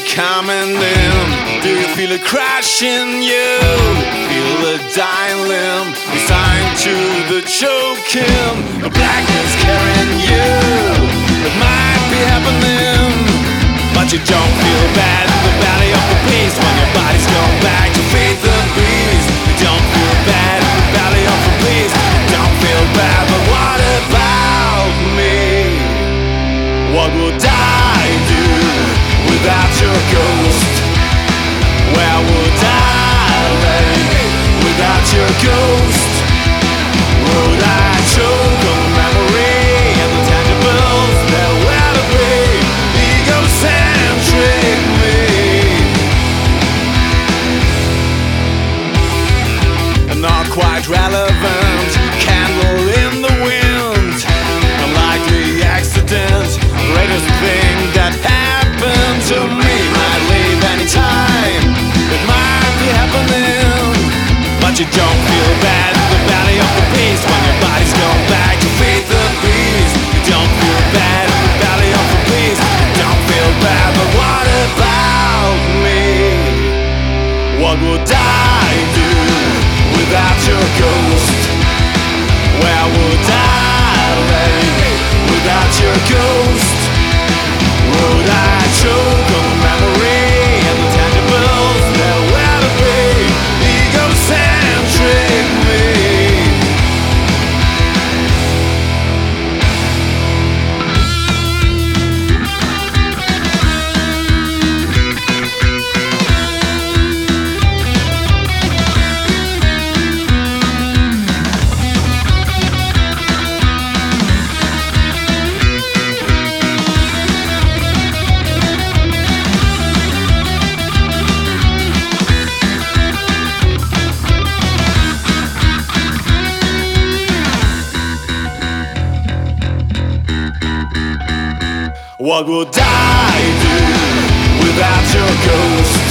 coming in. Do you feel it crashing you? Feel the dying limb. It's time to the choking. The blackness carrying you. It might be happening, but you don't feel bad in the valley of the beast. When your body's going back to faith and peace, you don't feel bad in the valley of the beast. You don't feel bad, but what about me? What would I do without your ghost? Where would I lay without your ghost? Would I choke on the memory and the tangibles that were to be? Egocentric me, and not quite relevant. Candle in the wind, unlikely accident. Greatest thing that happened to me might leave any time. It might be happening, but you don't feel bad in the valley of the beast. When your body's going back to faith and peace, you don't feel bad in the valley of the beast. You don't feel bad, but what about me? What would I do without your ghost? Where would I lay without your ghost? Would I choke on the memory and the tangibles that were to be? Egocentric me. What would I do without your ghost?